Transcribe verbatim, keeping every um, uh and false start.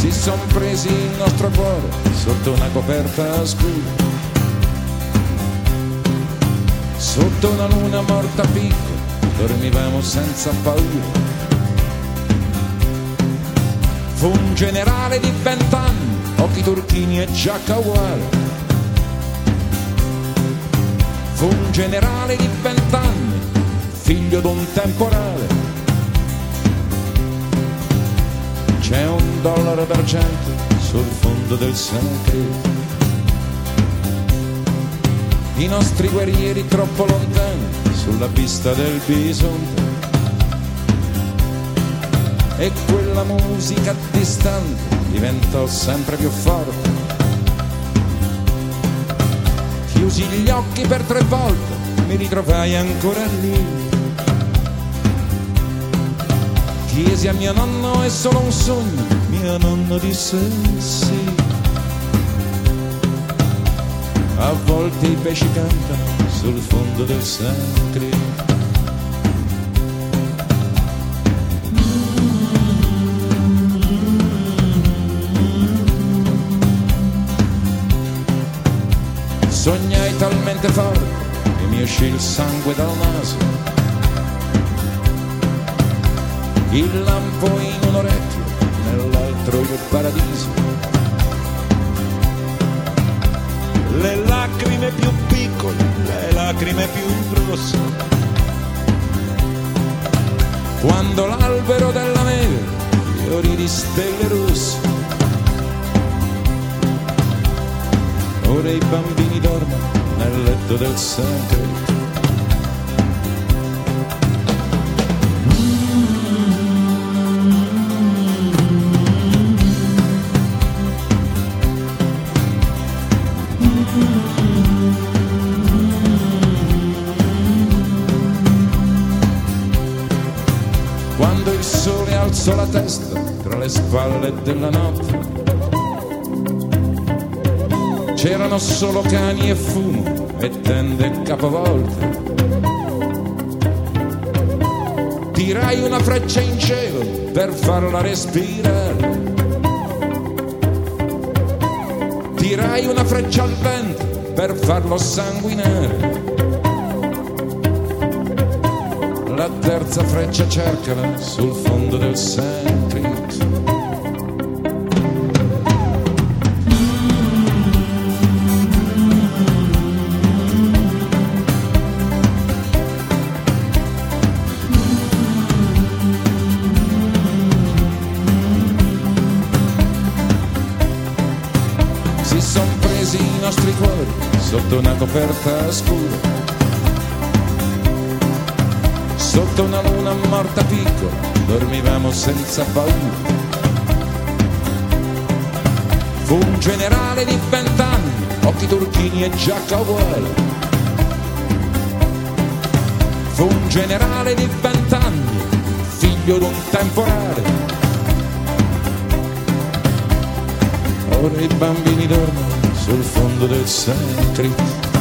si son presi il nostro cuore sotto una coperta scura, sotto una luna morta a picco dormivamo senza paura. Fu un generale di vent'anni, occhi turchini e giacca uguale. Fu un generale di vent'anni, figlio d'un temporale. C'è un dollaro d'argento sul fondo del segreto. I nostri guerrieri troppo lontani sulla pista del bisonte. E quella musica distante diventò sempre più forte. Chiusi gli occhi per tre volte, mi ritrovai ancora lì. Chiesi a mio nonno: è solo un sogno? Mio nonno disse sì. A volte i pesci cantano sul fondo del Sacri. Sognai talmente forte che mi uscì il sangue dal naso. Il lampo in un orecchio, nell'altro il paradiso. Le lacrime più piccole, le lacrime più grosse. Quando l'albero della neve fiorì di stelle rosse. Ora i bambini dormono nel letto del segreto. Quando il sole alzò la testa tra le spalle della notte, c'erano solo cani e fumo e tende capovolte. Tirai una freccia in cielo per farla respirare. Tirai una freccia al vento per farlo sanguinare. La terza freccia cercala sul fondo del segreto. Si son presi i nostri cuori sotto una coperta scura, sotto una luna morta piccola dormivamo senza paura. Fu un generale di vent'anni, occhi turchini e giacca uguale. Fu un generale di vent'anni, figlio d'un temporale. Ora i bambini dormono sul fondo del Sacri.